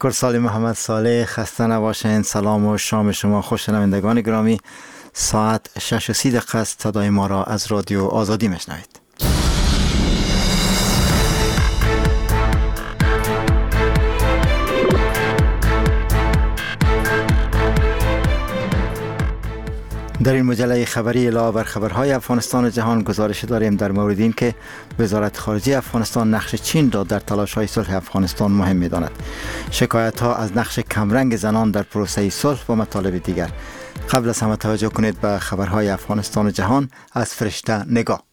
کرسال محمد صالح، خسته نباشین. سلام و شام شما خوش. شنوندگان گرامی، ساعت 6:30 است. صدای ما را از رادیو آزادی میشنوید. در این مجله خبری علاوه بر خبرهای افغانستان و جهان گزارش داریم در مورد این که وزارت خارجه افغانستان نقش چین را در تلاش‌های صلح افغانستان مهم می‌داند. شکایت‌ها از نقش کمرنگ زنان در پروسه صلح و مطالب دیگر. قبل از همه توجه کنید به خبرهای افغانستان و جهان از فرشته نگاه.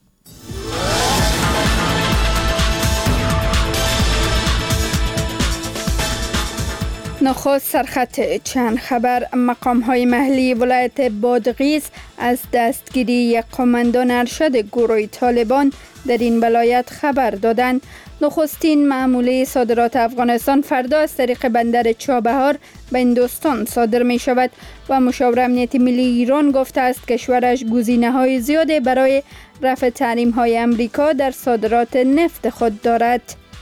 نخست سرخط چند خبر. مقام‌های محلی ولایت بادغیس از دستگیری یک قماندان ارشد گروه طالبان در این ولایت خبر دادند. نخستین مأموله صادرات افغانستان فردا از طریق بندر چابهار به هندوستان صادر می شود و مشاور امنیت ملی ایران گفته است کشورش گزینه‌های زیادی برای رفع تحریم‌های امریکا در صادرات نفت خود دارد.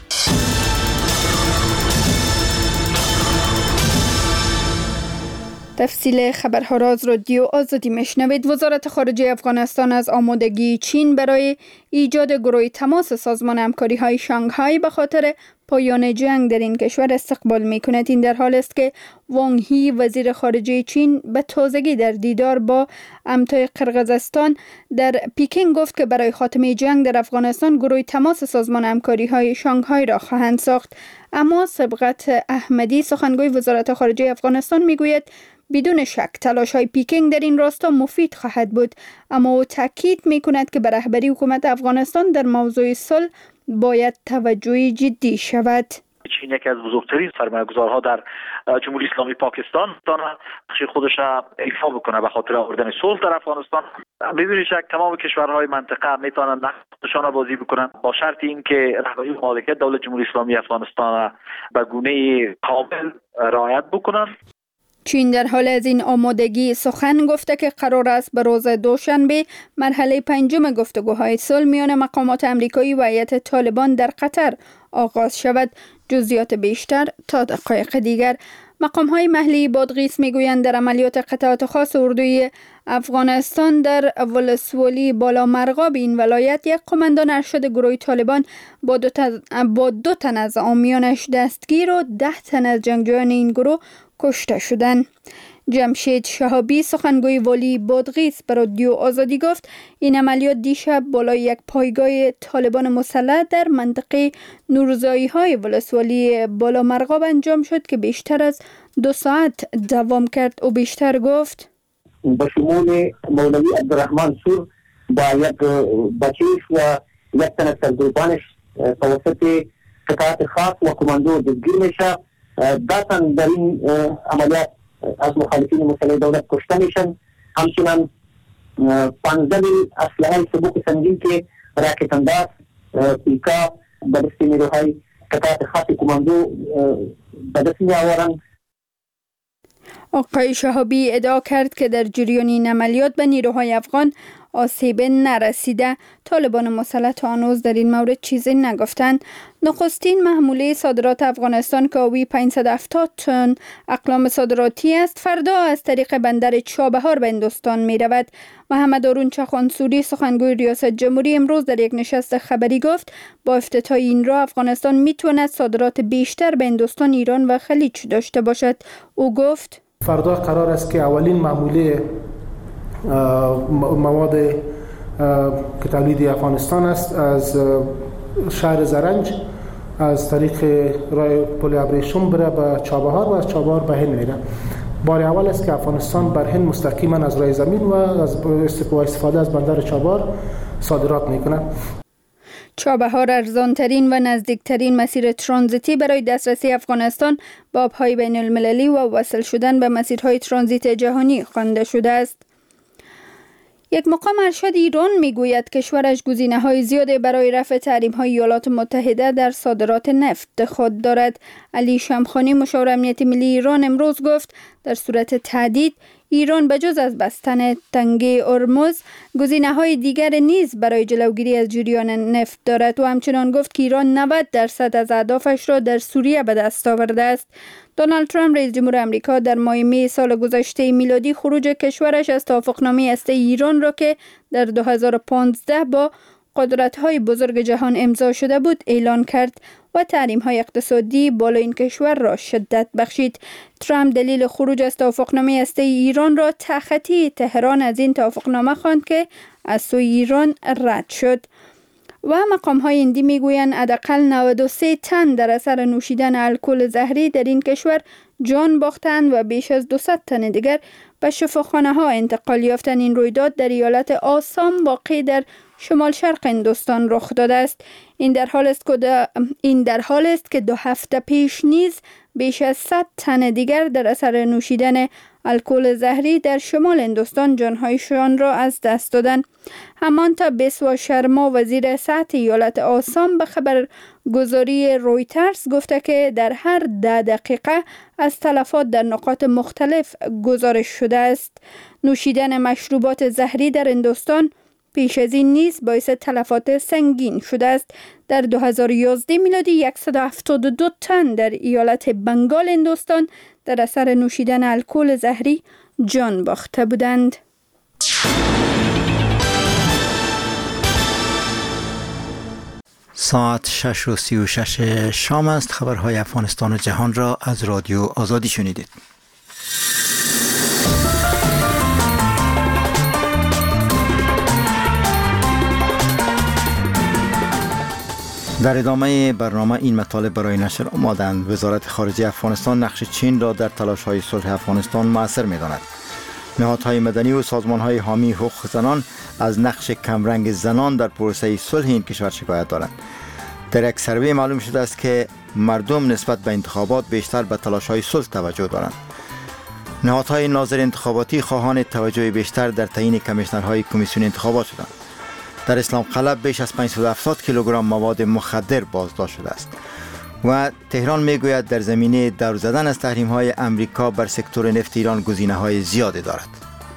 تفصیل خبرها را از رادیو آزادی میشنوید. وزارت خارجه افغانستان از آمادگی چین برای ایجاد گروه تماس سازمان همکاری های شانگهای به خاطر پایان جنگ در این کشور استقبال می کند. این در حال است که وانگ هی وزیر خارجه چین به تازگی در دیدار با همتای قرقیزستان در پکینگ گفت که برای خاتمه جنگ در افغانستان گروه تماس سازمان همکاری های شانگهای را خواهند ساخت. اما سبقت احمدی سخنگوی وزارت خارجه افغانستان می گوید بدون شک تلاش‌های پکینگ در این راستا مفید خواهد بود، اما او تاکید می‌کند که به رهبری حکومت افغانستان در موضوع صلح باید توجه جدی شود. چین یکی از بزرگترین سرمایه‌گذارها در جمهوری اسلامی پاکستان نقش خودش را ایفا بکنه به خاطر آوردن صلح در افغانستان. بدون شک تمام کشورهای منطقه میتونن نقش خودشان را بازی بکنن با شرط اینکه رهبری و مالکیت دولت جمهوری اسلامی افغانستان را به گونه کامل رعایت بکنن. چین در حال از این آمادگی سخن گفته که قرار است به روز دوشنبه مرحله پنجم گفتگوهای صلح میان مقامات امریکایی و هیئت طالبان در قطر آغاز شود. جزئیات بیشتر تا دقایق دیگر. مقام‌های محلی بادغیس میگویند در عملیات قطعات خاص اردوی افغانستان در ولسوالی بالا مرغاب این ولایت یک قماندان ارشد گروه طالبان با دو تن از حامیانش دستگیر و 10 تن از جنگجویان این گروه کشته شدند. جمشید شهابی سخنگوی والی بادغیس به رادیو آزادی گفت این عملیات دیشب بالای یک پایگاه طالبان مسلح در منطقه نورزایی‌های ولسوالی بالا مرغاب انجام شد که بیشتر از 2 ساعت دوام کرد. او بیشتر گفت به شمول مولوی عبدالرحمن سور با یک بچیش و یک تن از سرگروبانش توسط قطعات خاص و کماندو دستگیر میشه. 10 تن در این عملیات از مخالفین مسلح دولت کشته میشن. همچنان 15 اسلحه سبک سنگین که راکت انداز پیکا به دست نیروهای قطعات خاص کماندو به دست می آورند. آقای شهابی ادعا کرد که در جریان این عملیات به نیروهای افغان آسیب نرسیده. طالبان مسلح تا هنوز در این مورد چیزی نگفتند. نخستین محموله صادرات افغانستان که حاوی 570 تن اقلام صادراتی است فردا از طریق بندر چابهار به هندوستان می رود. محمد هارون چخانسوری سخنگوی ریاست جمهوری امروز در یک نشست خبری گفت با افتتاح این راه افغانستان می تواند صادرات بیشتر به هندوستان، ایران و خلیج داشته باشد. او گفت فردا قرار است که اولین محموله مواد که تولیدی افغانستان است از شهر زرنج از طریق راه پل ابریشم بره به چابهار و از چابهار به هند میره. بار اول است که افغانستان بر هند مستقیما از راه زمین و از استفاده از بندر چابهار صادرات میکنه. چابهار ارزانترین و نزدیکترین مسیر ترانزیتی برای دسترسی افغانستان به آبهای بین المللی و وصل شدن به مسیرهای ترانزیت جهانی خوانده شده است. یک مقام ارشد ایران میگوید کشورش گزینه‌های زیادی برای رفع تحریم‌های ایالات متحده در صادرات نفت خود دارد. علی شمخانی مشاور امنیت ملی ایران امروز گفت در صورت تهدید ایران بجز از بستن تنگه هرمز گزینه‌های دیگر نیز برای جلوگیری از جریان نفت دارد و همچنان گفت که ایران 90% از اهدافش را در سوریه به دست آورده است. دونالد ترامپ رئیس جمهور آمریکا در ماه می سال گذشته میلادی خروج کشورش از توافقنامه هسته‌ای ایران را که در 2015 با قدرت‌های بزرگ جهان امضا شده بود اعلان کرد و تحریم‌های اقتصادی بالای این کشور را شدت بخشید. ترامپ دلیل خروج از توافقنامه هسته‌ای ایران را تخطی تهران از این توافقنامه خواند که از سوی ایران رد شد. و مقام‌های هندی میگویند حداقل 93 تن در اثر نوشیدن الکل زهری در این کشور جان باختند و بیش از 200 تن دیگر به شفاخانه‌ها انتقال یافتند. این رویداد در ایالت آسام واقع در شمال شرق هندوستان رخ داده است. این در حال است که 2 هفته پیش نیز بیش از 100 تن دیگر در اثر نوشیدن الکل زهری در شمال هندوستان جانهایشان را از دست دادند. همانطور بسوا شرما وزیر صحت ایالت آسام به خبرگزاری رویترز گفته که در هر 10 دقیقه از تلفات در نقاط مختلف گزارش شده است. نوشیدن مشروبات زهری در هندوستان پیش از این نیز باعث تلفات سنگین شده است. در 2011 میلادی 172 تن در ایالت بنگال هندوستان در اثر نوشیدن الکل زهری جان باخته بودند. ساعت 6:36 شام است. خبرهای افغانستان و جهان را از رادیو آزادی شنیدید. در ادامه برنامه این مطالب برای نشر آمادند. وزارت خارجه افغانستان نقش چین را در تلاش‌های صلح افغانستان مؤثر می‌داند. نهادهای مدنی و سازمان‌های حامی حقوق زنان از نقش کمرنگ زنان در پروسه صلح این کشور شکایت دارند. در یک سروی معلوم شده است که مردم نسبت به انتخابات بیشتر به تلاش‌های صلح توجه دارند. نهادهای ناظر انتخاباتی خواهان توجه بیشتر در تعیین کمیشنرهای کمیسیون انتخابات شدند. در اسلام قلعه بیش از 570 کیلوگرم مواد مخدر بازداشت شده است و تهران میگوید در زمینه دور زدن از تحریم‌های امریکا بر سکتور نفت ایران گزینه‌های زیادی دارد.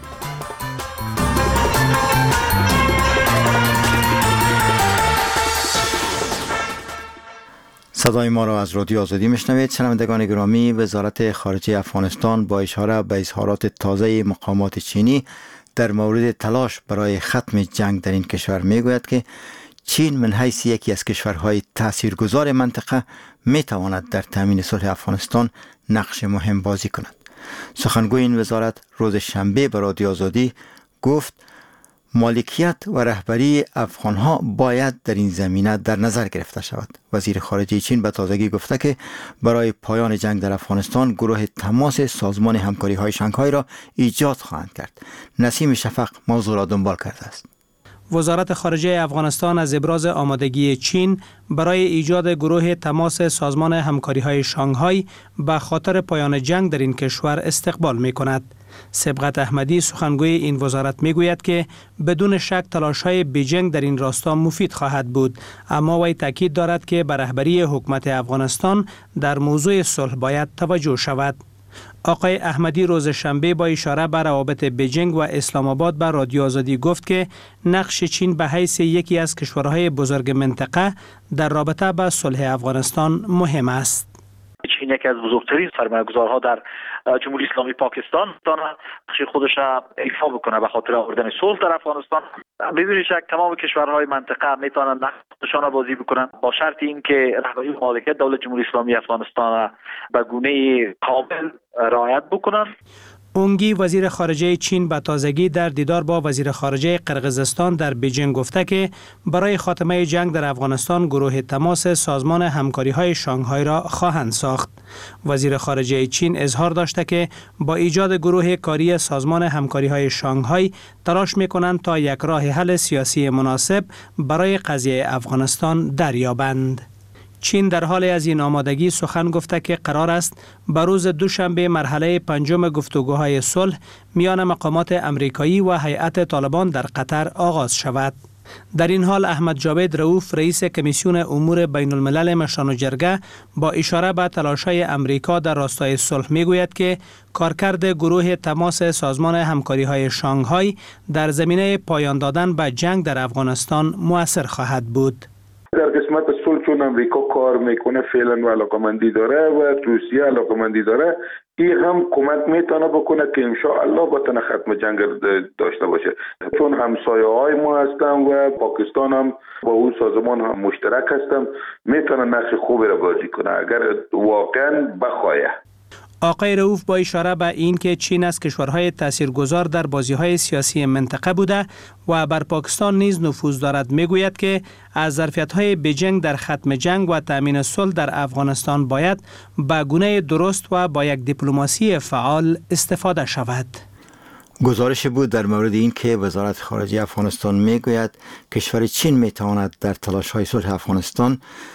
صدای ما را از رادیو آزادی میشنوید. شنوندگان گرامی، وزارت خارجه افغانستان با اشاره به اظهارات تازه مقامات چینی در مورد تلاش برای ختم جنگ در این کشور میگوید که چین من حیث یکی از کشورهای تاثیرگذار منطقه میتواند در تامین صلح افغانستان نقش مهم بازی کند. سخنگوی این وزارت روز شنبه به رادیو آزادی گفت مالکیت و رهبری افغانها باید در این زمینه در نظر گرفته شود. وزیر خارجه چین به تازگی گفته که برای پایان جنگ در افغانستان گروه تماس سازمان همکاری های شانگهای را ایجاد خواهند کرد. نسیم شفق موضوع را دنبال کرده است. وزارت خارجه افغانستان از ابراز آمادگی چین برای ایجاد گروه تماس سازمان همکاری های شانگهای به خاطر پایان جنگ در این کشور استقبال می کند. سبقت احمدی سخنگوی این وزارت می گوید که بدون شک تلاش‌های بیجینگ در این راستا مفید خواهد بود، اما وی تاکید دارد که به رهبری حکومت افغانستان در موضوع صلح باید توجه شود. آقای احمدی روز شنبه با اشاره به روابط بیجینگ و اسلام آباد به رادیو آزادی گفت که نقش چین به حیث یکی از کشورهای بزرگ منطقه در رابطه با صلح افغانستان مهم است. چین یکی از بزرگترین سرمایه‌گذارها در جمهوری اسلامی پاکستان دارد نقش خودش را ایفا بکنه به خاطر آوردن صلح در افغانستان. بدون شک تمام کشورهای منطقه میتونن نقش خودشان را بازی بکنن با شرط اینکه رهبری و مالکیت دولت جمهوری اسلامی افغانستان به گونه کامل رعایت بکنن. اونگی وزیر خارجه چین به تازگی در دیدار با وزیر خارجه قرقیزستان در بیجینگ گفته که برای خاتمه جنگ در افغانستان گروه تماس سازمان همکاری های شانگهای را خواهند ساخت. وزیر خارجه چین اظهار داشته که با ایجاد گروه کاری سازمان همکاری های شانگهای تلاش میکنند تا یک راه حل سیاسی مناسب برای قضیه افغانستان دریابند. چین در حال از این آمادگی سخن گفته که قرار است به روز دوشنبه مرحله 5 گفتگوهای صلح میان مقامات امریکایی و هیئت طالبان در قطر آغاز شود. در این حال احمد جاوید رؤوف رئیس کمیسیون امور بین الملل مشران جرگه با اشاره به تلاش‌های امریکا در راستای صلح میگوید که کارکرد گروه تماس سازمان همکاری‌های شانگهای در زمینه پایان دادن به جنگ در افغانستان مؤثر خواهد بود. در قسمت صلح چون امریکا کار کار میکنه فعلا و علاقمندی داره و روسیه علاقمندی داره، این هم کمک میتونه بکنه که انشاءالله بتونه ختم جنگ داشته باشه. چون همسایه های ما هستن و پاکستان هم با اون سازمان هم مشترک هستن، میتونه نقش خوبی را بازی کنه اگر واقعا بخواه. آقای رؤوف با اشاره به این که چین از کشورهای تاثیرگذار در بازی‌های سیاسی منطقه بوده و بر پاکستان نیز نفوذ دارد، میگوید که از ظرفیت‌های بیجینگ در ختم جنگ و تامین صلح در افغانستان باید به گونه درست و با یک دیپلماسی فعال استفاده شود. گزارش بود در مورد این که وزارت خارجه افغانستان میگوید کشور چین میتواند در تلاش‌های صلح افغانستان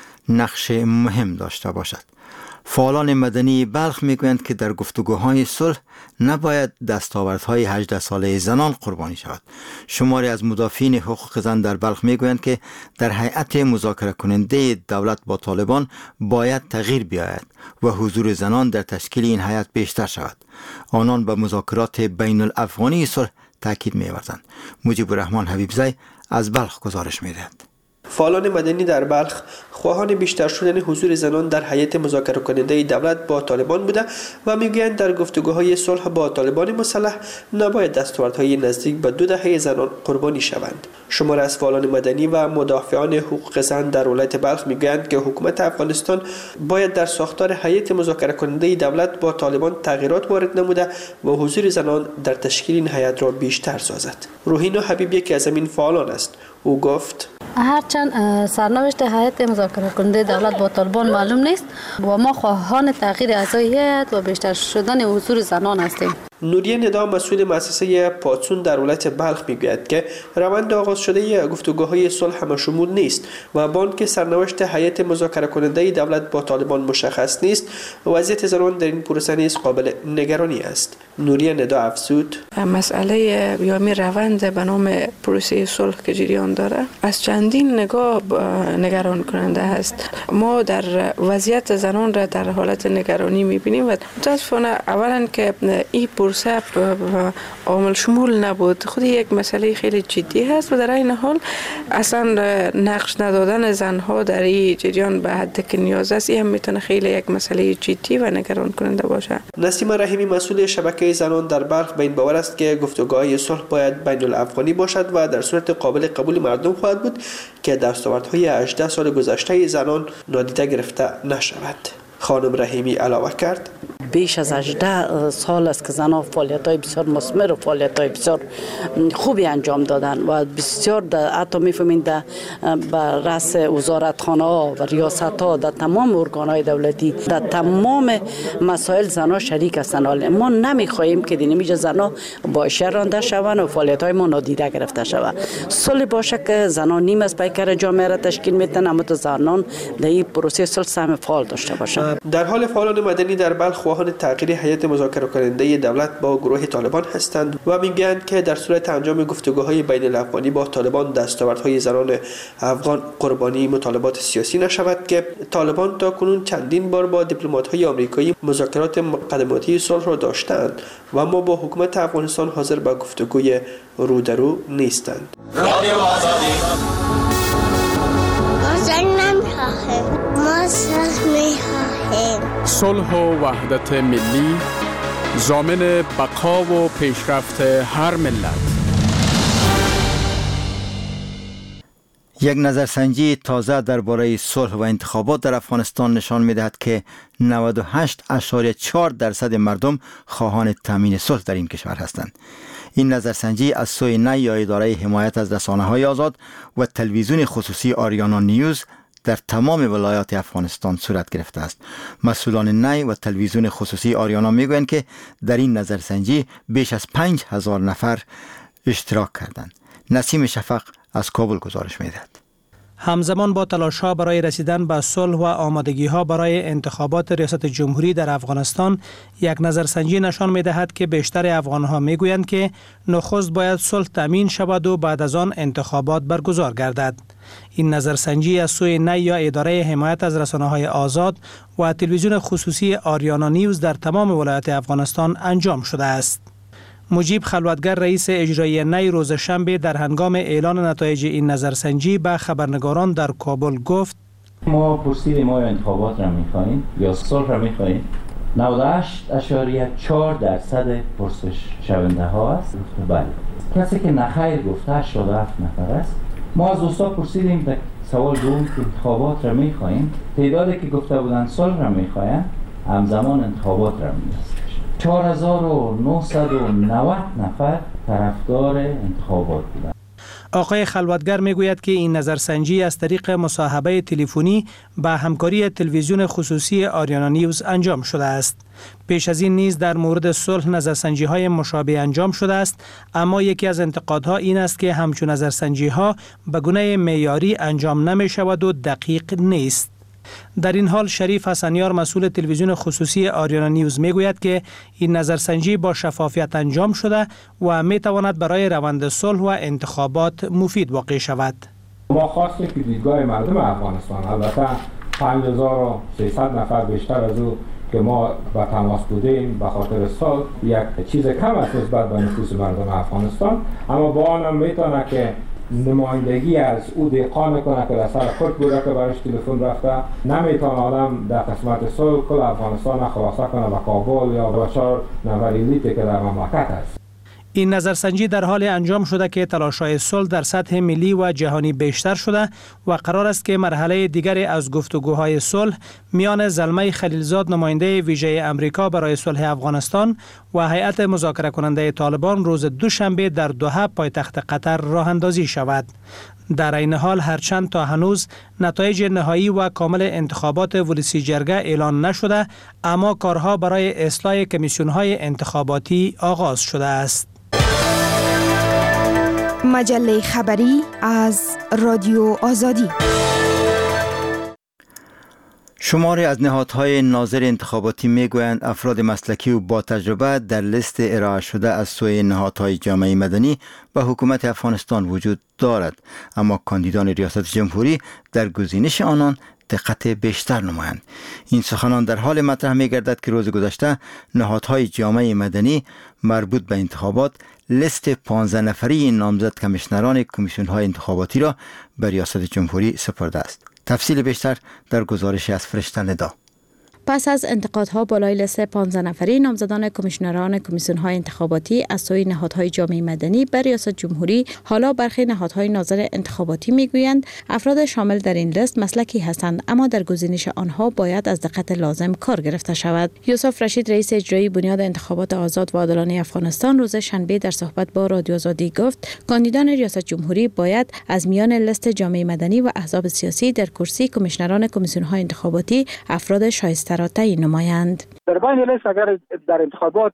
نقش مهم داشته باشد. فعالان مدنی بلخ میگویند که در گفتگوهای صلح نباید دستاوردهای 18 ساله زنان قربانی شود. شماری از مدافعین حقوق زن در بلخ میگویند که در هیئت مذاکره کننده دولت با طالبان باید تغییر بیاید و حضور زنان در تشکیل این هیئت بیشتر شود. آنان به مذاکرات بین الافغانی صلح تاکید می‌ورزند. مجیب الرحمن حبیبزی از بلخ گزارش می‌دهد. فعالان مدنی در بلخ خواهان بیشتر شدن حضور زنان در هیئت مذاکره کننده دولت با طالبان بوده و میگویند در گفتگوهای صلح با طالبان مسلح نباید دستاوردهای نزدیک به 2 دهه زنان قربانی شوند. شمار از فعالان مدنی و مدافعان حقوق زن در ولایت بلخ میگویند که حکومت افغانستان باید در ساختار هیئت مذاکره کننده دولت با طالبان تغییرات وارد نموده و حضور زنان در تشکیل این هیئت را بیشتر سازد. روحینا حبیبی که از این فعالان است، او گفت: هرچند سرنوشت هیئت مذاکره کننده دولت با طالبان معلوم نیست و ما خواهان تغییر اعضای هیئت و بیشتر شدن حضور زنان هستیم. نوریه ندا مسئول مؤسسه پاتسون در ولایت بلخ میگوید که روند آغاز شده گفتگوهای صلح همشمول نیست و با آنکه سرنوشت هیئت مذاکره کننده دولت با طالبان مشخص نیست، وضعیت زنان در این پروسه نیز قابل نگرانی است. نوریه ندا افزود: مسئله یا می روند به نام پروسه صلح که جریان داره از چندین نگاه نگران کننده است. ما در وضعیت زنان را در حالت نگرانی میبینیم و متاسفانه اولا که این پروسه عامل شمول نبود، خود یک مسئله خیلی جدی هست و در این حال اصلا نقش ندادن زنها در این جریان به حد که نیاز است، این هم میتونه خیلی یک مسئله جدی و نگران کننده باشه. نسیم رحیمی مسئول شبکه زنان در بلخ به این باور است که گفتگوهای صلح باید بین الافغانی باشد و در صورت قابل قبول مردم خواهد بود که دستاوردهای 18 سال گذشته زنان نادیده گرفته نشود. خانم رحیمی علاوه کرد: بیش از 18 سال است که زنان فعالیت‌های بسیار مثمر و فعالیت‌های بسیار خوبی انجام دادن و بسیار حتی می‌فهمین در رأس وزارتخانه‌ها و ریاست‌ها در تمام ارگان‌های دولتی در تمام مسائل زنان شریک هستند. ما نمی‌خواهیم که اینجا زنان باعث رانده شوند و فعالیت‌های ما نادیده گرفته شود. صلح باشه که زنان نیم از پیکر جامعه را تشکیل میدن، اما زنان در این پروسه صلح سهم فعال داشته باشند. در حال فعالان مدنی در بلخ خواهان تغییر هیئت مذاکره کننده دولت با گروه طالبان هستند و میگویند که در صورت انجام گفتگوهای بین الافغانی با طالبان دستاوردهای زنان افغان قربانی مطالبات سیاسی نشود که طالبان تا کنون چندین بار با دیپلمات‌های آمریکایی مذاکرات مقدماتی صلح را داشتند و اما با حکومت افغانستان حاضر به گفتگوی رو در رو نیستند. ما صلح می‌خواهیم. صلح و وحدت ملی ضامن بقا و پیشرفت هر ملت. یک نظرسنجی تازه درباره صلح و انتخابات در افغانستان نشان می‌دهد که 98.4% مردم خواهان تامین صلح در این کشور هستند. این نظرسنجی از سوی نی یا اداره حمایت از رسانه‌های آزاد و تلویزیون خصوصی آریانا نیوز در تمام ولایات افغانستان صورت گرفته است. مسئولان نی و تلویزیون خصوصی آریانا میگویند که در این نظرسنجی بیش از 5000 نفر اشتراک کردند. نسیم شفق از کابل گزارش میدهد. همزمان با تلاش‌ها برای رسیدن به صلح و آمادگی‌ها برای انتخابات ریاست جمهوری در افغانستان، یک نظرسنجی نشان می‌دهد که بیشتر افغان‌ها می‌گویند که نخست باید صلح تامین شود و بعد از آن انتخابات برگزار گردد. این نظرسنجی از سوی نی یا اداره حمایت از رسانه‌های آزاد و تلویزیون خصوصی آریانا نیوز در تمام ولایات افغانستان انجام شده است. مجیب خلوتگر رئیس اجرایی نی روز شنبه در هنگام اعلان نتایج این نظرسنجی به خبرنگاران در کابل گفت: ما پرسیدیم ما انتخابات را میخواهیم یا صلح را میخواهیم. 98.4% پرسش شونده ها است. بله. کسی که نخیر گفته 87 نفر است. ما از دوستا پرسیدیم در سوال دوم که انتخابات را میخواهیم. تعدادی که گفته بودن صلح را میخواهیم همزمان انتخابات را می‌خواهیم. 4990 نفر طرفدار انتخابات بودند. آقای خلوتگر میگوید که این نظرسنجی از طریق مصاحبه تلفنی به همکاری تلویزیون خصوصی آریانا نیوز انجام شده است. پیش از این نیز در مورد صلح نظرسنجی های مشابه انجام شده است، اما یکی از انتقادها این است که همچون نظرسنجی ها به گونه معیاری انجام نمی شود و دقیق نیست. در این حال شریف حسنیار مسئول تلویزیون خصوصی آریانا نیوز میگوید که این نظرسنجی با شفافیت انجام شده و میتواند برای روند صلح و انتخابات مفید واقع شود. ما خواستیم که دیدگاه مردم افغانستان، البته 5300 نفر بیشتر از او که ما با تماس بودیم به خاطر صلح یک چیز کم است نسبت به نفوس مردم افغانستان، اما با آنم میتونه که نمایندگی از او دیقا میکنه که در سر خود بوده که برش تلفن رفته. نمیتونه آدم در قسمت صلح کل افغانستان خلاصه کنه به کابل یا به 4 نفر الیتی که در مملکت است. این نظرسنجی در حال انجام شده که تلاش‌های صلح در سطح ملی و جهانی بیشتر شده و قرار است که مرحله دیگری از گفتگوهای صلح میان زلمه خلیلزاد نماینده ویژه امریکا برای صلح افغانستان و هیئت مذاکره کننده طالبان روز دوشنبه در دوحه پایتخت قطر راه اندازی شود. در این حال هرچند تا هنوز نتایج نهایی و کامل انتخابات ولسی جرگه اعلان نشده، اما کارها برای اصلاح کمیسیون‌های انتخاباتی آغاز شده است. مجله خبری از رادیو آزادی. شماری از نهادهای ناظر انتخاباتی میگویند افراد مسلکی و با تجربه در لیست ارائه شده از سوی نهادهای جامعه مدنی به حکومت افغانستان وجود دارد، اما کاندیدان ریاست جمهوری در گزینش آنان دقت بیشتر نمایند. این سخنان در حال مطرح می گردد که روز گذشته نهادهای جامعه مدنی مربوط به انتخابات لیست 15 نفری نامزد کمیشنران کمیسیون های انتخاباتی را به ریاست جمهوری سپرده است. تفصیل بیشتر در گزارش از فرشته ندا. پس از انتقادها بالای لیست 15 نفری نامزدان کمیشنران کمیسیون‌های انتخاباتی از سوی نهادهای جامعه مدنی به ریاست جمهوری، حالا برخی نهادهای ناظر انتخاباتی میگویند افراد شامل در این لیست مسلکی هستند، اما در گزینش آنها باید از دقت لازم کار گرفته شود. یوسف رشید رئیس اجرایی بنیاد انتخابات آزاد و عادلانه افغانستان روز شنبه در صحبت با رادیو آزادی گفت کاندیدان ریاست جمهوری باید از میان لیست جامعه مدنی و احزاب سیاسی در کرسی کمیشنران کمیسیون‌های انتخاباتی افراد شایسته را تعیین نمایند. در بین لیست اگر در انتخابات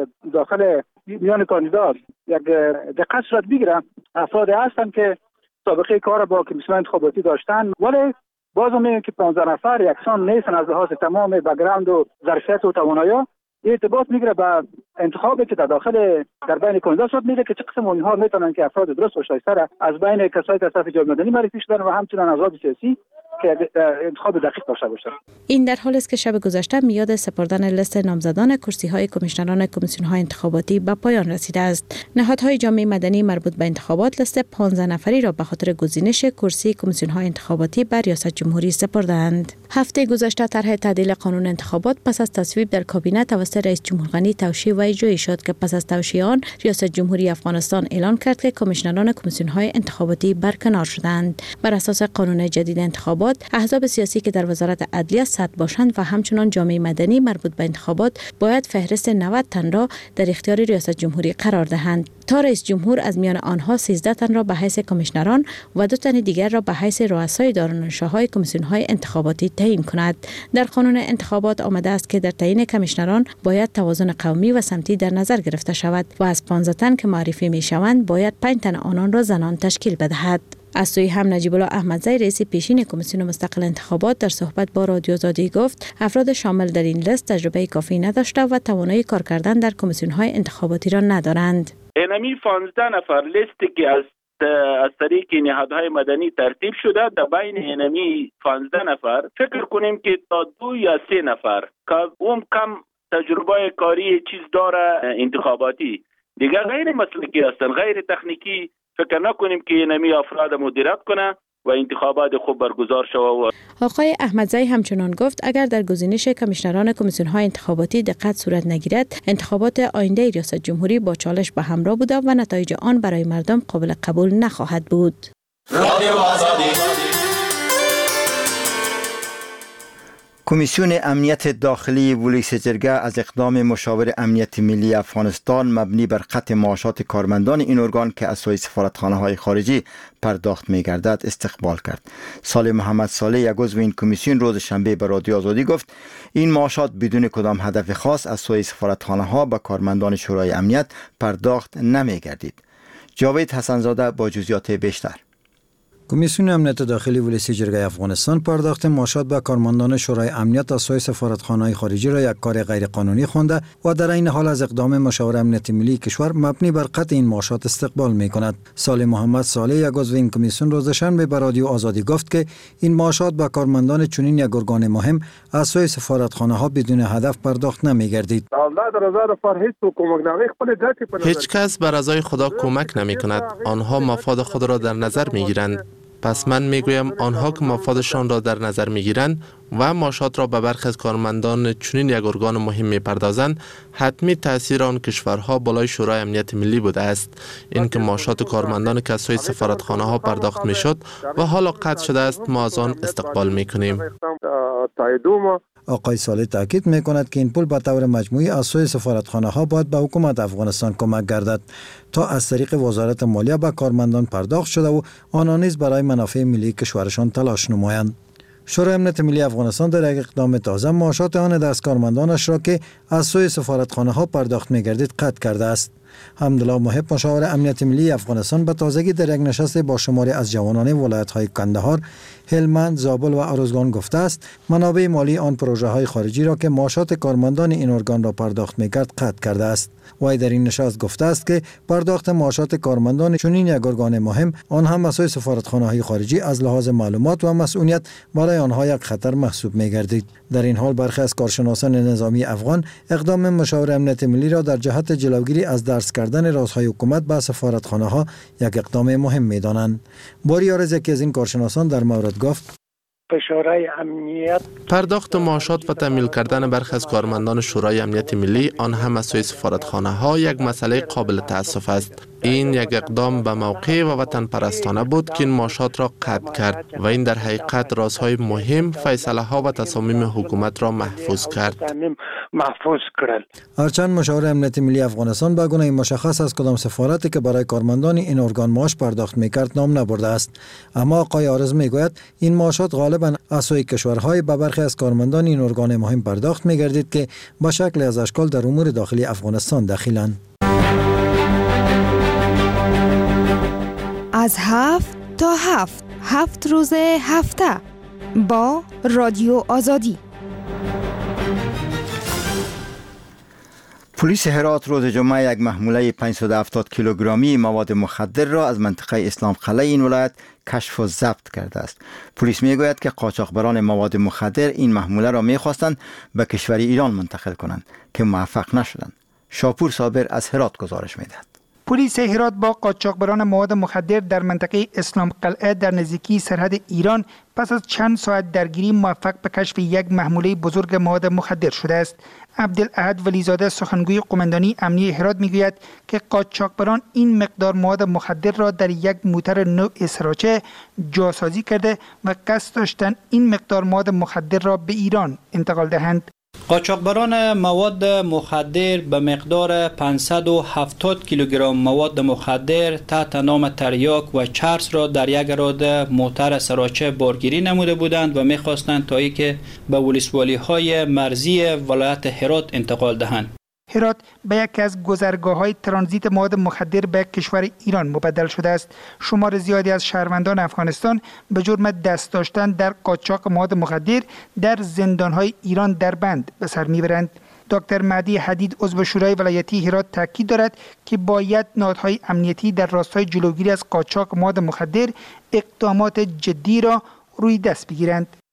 داخل میان کاندیدات یک دقت صورت بگیره، افرادی هستند که سابقه کار با کمیسیون انتخاباتی داشتن، ولی باز هم میگن که 15 نفر یکسان نیستن از لحاظ تمام بک‌گراند و ظرفیت و توانایی. ارتباط میگیره به انتخابی که در بین کاندیدات صورت میگیره که چه قسم اونها میتونن که افراد درست و شایسته را از بین کسایی که از طرف جامعه مدنی معرفی شدن و همچنین احزاب سیاسی که انتخاب دقیق داشته باشند. این در حالی است که شب گذشته میاد سپردن لیست نامزدان کرسی‌های کمیشنران کمیسیون‌های انتخاباتی به پایان رسیده است. نهادهای جامعه مدنی مربوط به انتخابات لیست 15 نفری را به خاطر گزینش کرسی کمیسیون‌های انتخاباتی به ریاست جمهوری سپردند. هفته گذشته طرح تعدیل قانون انتخابات پس از تصویب در کابینه توسط رئیس جمهور غنی توشیح و اجرایی شد که پس از توشیح آن ریاست جمهوری افغانستان اعلان کرد که کمیشنران کمیسیون‌های انتخاباتی برکنار شدند. بر اساس قانون جدید انتخابات احزاب سیاسی که در وزارت عدلیه صدر باشند و همچنان جامعه مدنی مربوط به انتخابات باید فهرست 90 تن را در اختیار ریاست جمهوری قرار دهند تا رئیس جمهور از میان آنها 13 تن را به حیث کمیشنران و 2 تن دیگر را به حیث رؤسای دارالانشاهای کمیسیون‌های انتخاباتی تعیین کند. در قانون انتخابات آمده است که در تعیین کمیشنران باید توازن قومی و سمتی در نظر گرفته شود و از 15 تن که معرفی می‌شوند باید 5 تن آنان را زنان تشکیل بدهد. از سوی هم نجیب الله احمدزی رئیس پیشین کمیسیون مستقل انتخابات در صحبت با رادیو آزادی گفت افراد شامل در این لیست تجربه کافی نداشته و توانایی کار کردن در کمیسیون‌های انتخاباتی را ندارند. اینمی 15 نفر لیستی که از طریق نهادهای مدنی ترتیب شده، در بین اینمی 15 نفر فکر کنیم که تا 2 یا 3 نفر که اون کم تجربه کاری چیز داره انتخاباتی، دیگر غیر مسلکی هستن، غیر تکنیکی. فکر نکنیم که اینمی افراد مدیریت کنه. و انتخابات خوب برگزار شود. آقای احمدزی همچنان گفت اگر در گزینش کمیشنران کمیسیون‌های انتخاباتی دقت صورت نگیرد، انتخابات آینده ریاست جمهوری با چالش به همراه بوده و نتایج آن برای مردم قابل قبول نخواهد بود. کمیسیون امنیت داخلی ولایت جرگه از اقدام مشاور امنیت ملی افغانستان مبنی بر قطع معاشات کارمندان این ارگان که از سوی سفارتخانه‌های خارجی پرداخت می‌گردد استقبال کرد. صالح محمد صالح یک عضو این کمیسیون روز شنبه به رادیو آزادی گفت این معاشات بدون کدام هدف خاص از سوی سفارتخانه‌ها به کارمندان شورای امنیت پرداخت نمی‌گردید. جاوید حسنزاده با جزئیات بیشتر. کمیسیون امنیت داخلی ولایت جرگه افغانستان پرداخت معاشات به کارمندان شورای امنیت از سوی سفارتخانه‌های خارجی را یک کار غیر قانونی خوانده و در این حال از اقدام مشاور امنیت ملی کشور مبنی بر قطع این معاشات استقبال می‌کند. صالح محمد صالح یک عضو این کمیسیون روز شنبه به رادیو آزادی گفت که این معاشات به کارمندان چنین یک ارگان مهم از سوی سفارتخانه‌ها بدون هدف پرداخت نمی‌گردید. هیچ کس بر رضای خدا کمک نمی‌کند. آنها مفاد خود را در نظر می‌گیرند. پس من میگویم آنها که مفادشان را در نظر میگیرند و معاشات را به برخی از کارمندان چنین یک ارگان مهم میپردازند، حتمی تاثیر آن کشورها بالای شورای امنیت ملی بوده است. این که معاشات کارمندان که از سوی سفارتخانه ها پرداخت میشد و حالا قطع شده است، ما از آن استقبال میکنیم. آقای صالح تاکید میکند که این پول به طور مجموعی از سوی سفارتخانه ها باید به حکومت افغانستان کمک گردد تا از طریق وزارت مالیه به کارمندان پرداخت شده و آنها نیز برای منافع ملی کشورشان تلاش نمایند. شورای امنیت ملی افغانستان در یک اقدام تازه معاشات آن دست کارمندانش را که از سوی سفارتخانه ها پرداخت می‌گردید قطع کرده است. حمدالله محب مشاور امنیت ملی افغانستان به تازگی در یک نشست با شماری از جوانان ولایت‌های کندهار، هلمند، زابل و اروزگان گفته است منابع مالی آن پروژه‌های خارجی را که معاشات کارمندان این ارگان را پرداخت می‌کرد قطع کرده است. وی در این نشست گفته است که پرداخت معاشات کارمندان چنین یک ارگان مهم آن هم از سوی سفارتخانه‌های خارجی از لحاظ معلومات و مسئولیت برای آنها یک خطر محسوب می‌گردید. در این حال برخی از کارشناسان نظامی افغان اقدام مشاور امنیت ملی را در جهت جلوگیری از درس کردن رازهای حکومت به سفارتخانه‌ها یک اقدام مهم می‌دانند. باری آرز یکی از این کارشناسان در مورد گفت شورای امنیت پرداخت معاشات و تامین کردن برخی از کارمندان شورای امنیت ملی آن هم از سوی سفارتخانه ها یک مسئله قابل تأسف است. این یک اقدام به موقع و وطن پرستانه بود که این معاشات را قطع کرد و این در حقیقت رازهای مهم، فیصله ها و تصامیم حکومت را محفوظ کرد. هرچند مشاور امنیت ملی افغانستان به گونه مشخص از کدام سفارتی که برای کارمندان این ارگان معاش پرداخت میکرد نام نبرده است، اما آقای آرز میگوید این معاشات غالبا از سوی کشورهای به برخی از کارمندان این ارگان مهم پرداخت میگردید که به شکل از اشکال در امور داخلی افغانستان دخیلند. از 7 تا 7 روز هفته با رادیو آزادی. پلیس هرات روز جمعه یک محموله 570 کیلوگرمی مواد مخدر را از منطقه اسلام قلعه این ولایت کشف و ضبط کرده است. پلیس میگوید که قاچاقبران مواد مخدر این محموله را میخواستند به کشور ایران منتقل کنند که موفق نشدند. شاپور صابر از هرات گزارش میدهد. پلیس هرات با قاچاقبران مواد مخدر در منطقه اسلام قلعه در نزدیکی سرحد ایران پس از چند ساعت درگیری موفق به کشف یک محموله بزرگ مواد مخدر شده است. عبدالاحد ولیزاده سخنگوی قماندانی امنیتی هرات میگوید که قاچاقبران این مقدار مواد مخدر را در یک موتر نوع سراچه جاسازی کرده و قصد داشتند این مقدار مواد مخدر را به ایران انتقال دهند. قاچاقبران مواد مخدر به مقدار 570 کیلوگرم مواد مخدر تحت نام تریاک و چرس را در یک اراده موتر سراچه بارگیری نموده بودند و می‌خواستند تا اینکه به ولسوالی‌های مرزی ولایت هرات انتقال دهند. هرات به یکی از گذرگاه‌های ترانزیت مواد مخدر به کشور ایران مبدل شده است. شمار زیادی از شهروندان افغانستان به جرم دست داشتن در قاچاق مواد مخدر در زندان‌های ایران در بند به سر می‌برند. دکتر مهدی حدید عضو شورای ولایتی هرات تاکید دارد که باید نهادهای امنیتی در راستای جلوگیری از قاچاق مواد مخدر اقدامات جدی را روی دست بگیرند.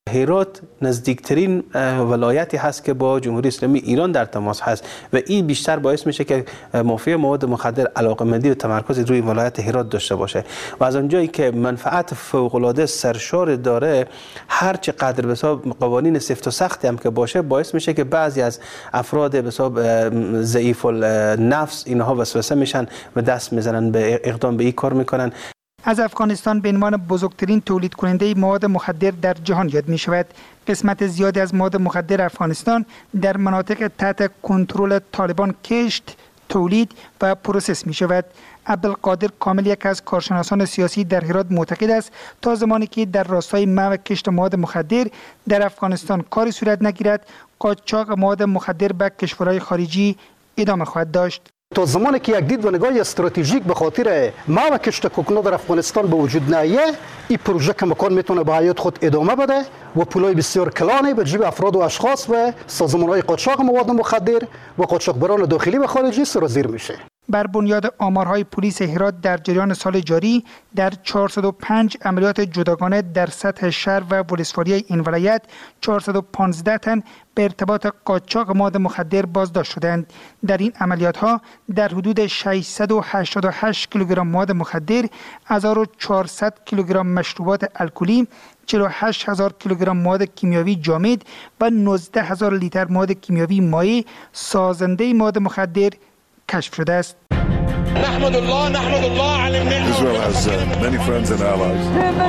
هرات نزدیکترین ولایتی هست که با جمهوری اسلامی ایران در تماس هست و این بیشتر باعث میشه که مافیا مواد مخدر علاقه‌مندی و تمرکز روی ولایت هرات داشته باشه و از اونجایی که منفعت فوق‌العاده سرشار داره، هر چقدر به حساب قوانین سفت و سختی هم که باشه باعث میشه که بعضی از افراد به حساب ضعیف النفس اینها وسوسه میشن و دست میزنن به اقدام به این کار میکنن. از افغانستان به عنوان بزرگترین تولید کننده مواد مخدر در جهان یاد می شود. قسمت زیادی از مواد مخدر افغانستان در مناطق تحت کنترل طالبان کشت، تولید و پروسس می شود. عبدالقادر کامل یک از کارشناسان سیاسی در هرات معتقد است تا زمانی که در راستای منع کشت مواد مخدر در افغانستان کاری صورت نگیرد، قاچاق مواد مخدر به کشورهای خارجی ادامه خواهد داشت. تا زمانی که یک دید و نگاه استراتژیک به خاطر منع کشت کوکائین در افغانستان به وجود نیاید، این پروژه کماکان میتونه به حیات خود ادامه بده و پولای بسیار کلانی به جیب افراد و اشخاص و سازمان‌های قاچاق مواد مخدر و قاچاقبران داخلی و خارجی سرازیر میشه. بر بنیاد آمارهای پلیس هرات در جریان سال جاری در 405 عملیات جداگانه در سطح شهر و ولسوالی این ولایت 415 تن به ارتباط قاچاق مواد مخدر بازداشت شدند. در این عملیات ها در حدود 688 کیلوگرم مواد مخدر، 1400 کیلوگرم مشروبات الکلی، 48000 کیلوگرم مواد کیمیاوی جامد و 19000 لیتر مواد کیمیاوی مایع سازنده مواد مخدر کشف شده است. نحمد الله علی النعمة. Israel has many friends and allies.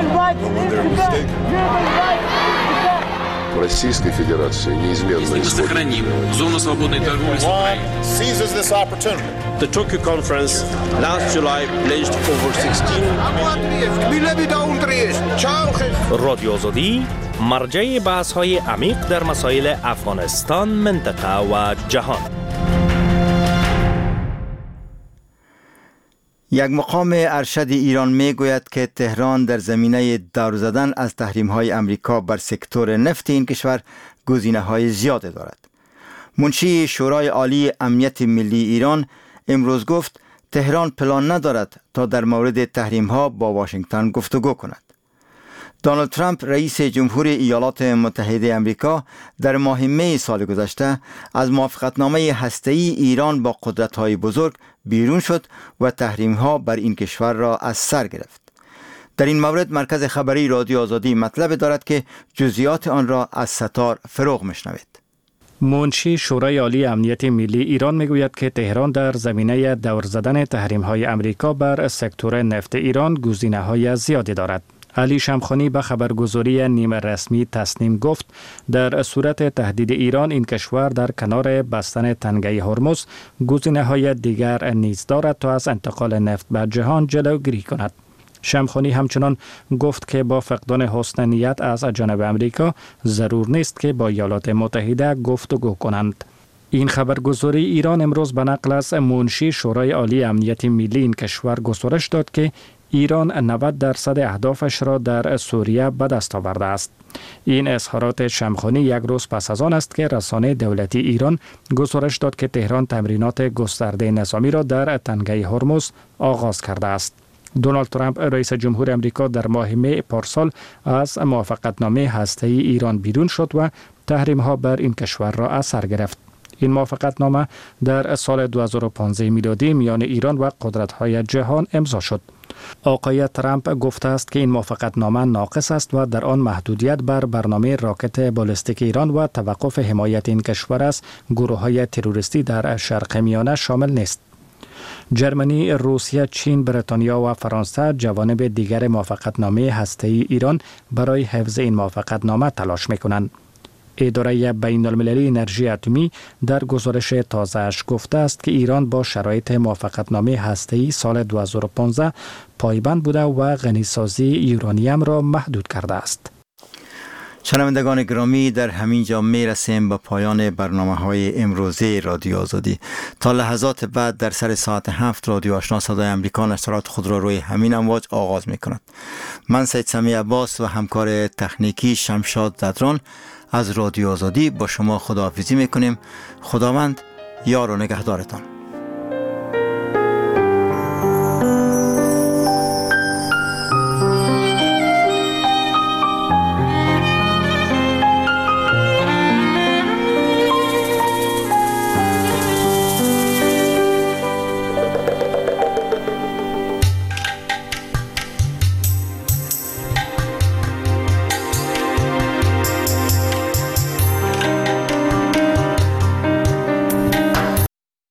Российской Федерации неизменно сохраним зону свободной торговли с Украиной. Seizes this opportunity. The Tokyo conference last July pledged over 16 رادیو آزادی مرجع بحث‌های عمیق در مسائل افغانستان، منطقه و جهان. یک مقام ارشد ایران می گوید که تهران در زمینه دور زدن از تحریم‌های امریکا بر سکتور نفت این کشور گزینه‌های زیاد دارد. منشی شورای عالی امنیت ملی ایران امروز گفت تهران پلان ندارد تا در مورد تحریم‌ها با واشنگتن گفتگو کند. دونالد ترامپ رئیس جمهور ایالات متحده آمریکا در ماه می سال گذشته از موافقتنامه هسته‌ای ایران با قدرت‌های بزرگ بیرون شد و تحریم‌ها بر این کشور را از سر گرفت. در این مورد مرکز خبری رادیو آزادی مطلب دارد که جزئیات آن را از ستار فروغ میشنوید. منشی شورای عالی امنیت ملی ایران میگوید که تهران در زمینه دور زدن تحریم‌های امریکا بر سکتور نفت ایران گزینه‌های زیادی دارد. علی شمخانی به خبرگزاری نیمه رسمی تسنیم گفت در صورت تهدید ایران این کشور در کنار بستن تنگه هرمز گزینه‌های دیگر نیز دارد تا از انتقال نفت به جهان جلوگیری کند. شمخانی همچنان گفت که با فقدان حسن نیت از جانب امریکا ضرور نیست که با ایالات متحده گفتگو کنند. این خبرگزاری ایران امروز به نقل از منشی شورای عالی امنیت ملی این کشور گزارش داد که ایران 90% اهدافش را در سوریه به دست آورده است. این اظهارات شمخانی یک روز پس از آن است که رسانه دولتی ایران گزارش داد که تهران تمرینات گسترده نظامی را در تنگه هرمز آغاز کرده است. دونالد ترامپ رئیس جمهور امریکا در ماه می پارسال از موافقتنامه هسته‌ای ایران بیرون شد و تحریم‌ها بر این کشور را از سر گرفت. این موافقتنامه در سال 2015 میلادی میان ایران و قدرت‌های جهان امضا شد. آقای ترامپ گفته است که این موافقتنامه ناقص است و در آن محدودیت بر برنامه راکت بالستیک ایران و توقف حمایت این کشور از گروه‌های تروریستی در شرق میانه شامل نیست. جرمنی، روسیه، چین، بریتانیا و فرانسه جوانب دیگر موافقتنامه هسته‌ای ایران برای حفظ این موافقتنامه تلاش می‌کنند. اداره بین‌المللی انرژی اتمی در گزارش تازه‌اش گفته است که ایران با شرایط موافقتنامه هسته‌ای سال 2015 پایبند بوده و غنیسازی یورانیم را محدود کرده است. شنوندگان گرامی، در همین جا می رسیم به پایان برنامه‌های امروزه رادیو آزادی. تا لحظات بعد در سر ساعت 7 رادیو آشنا صدای آمریکا نشرات خود را روی همین امواج آغاز می کند. من سید سمیع عباس و همکار تکنیکی شمشاد زدران از رادیو آزادی با شما خداحافظی می کنیم. خداوند یار و نگهدارتان.